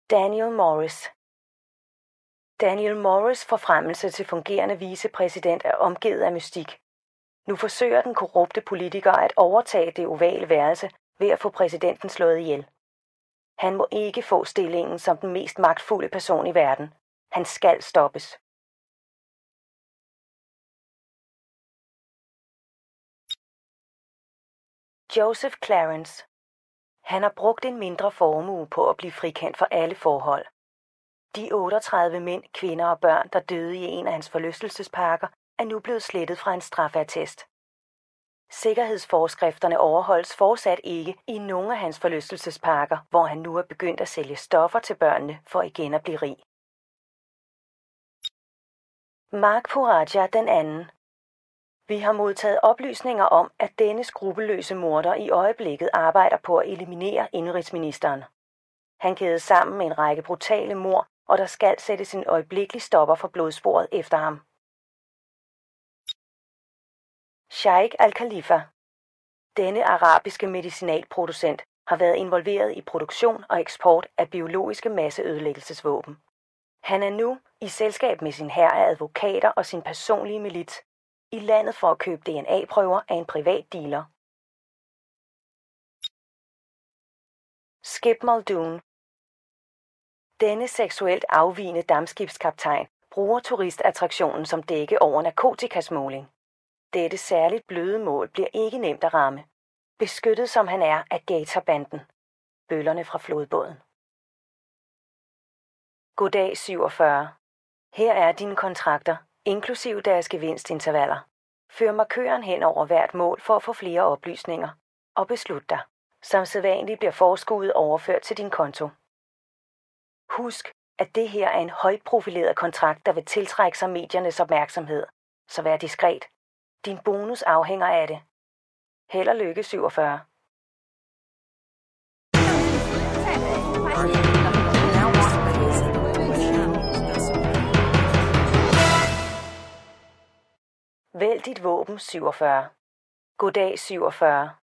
Daniel Morris. Daniel Morris' forfremmelse til fungerende vicepræsident er omgivet af mystik. Nu forsøger den korrupte politiker at overtage det ovale værelse ved at få præsidenten slået ihjel. Han må ikke få stillingen som den mest magtfulde person i verden. Han skal stoppes. Joseph Clarence. Han har brugt en mindre formue på at blive frikendt for alle forhold. De 38 mænd, kvinder og børn, der døde i en af hans forlystelsesparker, er nu blevet slettet fra en straffeattest. Sikkerhedsforskrifterne overholdes fortsat ikke i nogen af hans forlystelsesparker, hvor han nu er begyndt at sælge stoffer til børnene for igen at blive rig. Mark Poraja den anden. Vi har modtaget oplysninger om, at denne skrupelløse morder i øjeblikket arbejder på at eliminere indenrigsministeren. Han kædes sammen med en række brutale mord, og der skal sættes en øjeblikkelig stopper for blodsporet efter ham. Sheikh Al-Khalifa. Denne arabiske medicinalproducent har været involveret i produktion og eksport af biologiske masseødelæggelsesvåben. Han er nu, i selskab med sin hær af advokater og sin personlige milits, i landet for at købe DNA-prøver af en privat dealer. Skip Muldoon. Denne seksuelt afvigende dampskibskaptajn bruger turistattraktionen som dække over narkotikasmugling. Dette særligt bløde mål bliver ikke nemt at ramme, beskyttet som han er af Gatorbanden, bøllerne fra flodbåden. Goddag 47. Her er dine kontrakter, inklusive deres gevinstintervaller. Før markøren hen over hvert mål for at få flere oplysninger, og beslut dig. Som sædvanligt bliver forskuddet overført til din konto. Husk, at det her er en højprofileret kontrakt, der vil tiltrække sig mediernes opmærksomhed, så vær diskret. Din bonus afhænger af det. Held og lykke 47. Vælg dit våben 47. Goddag 47.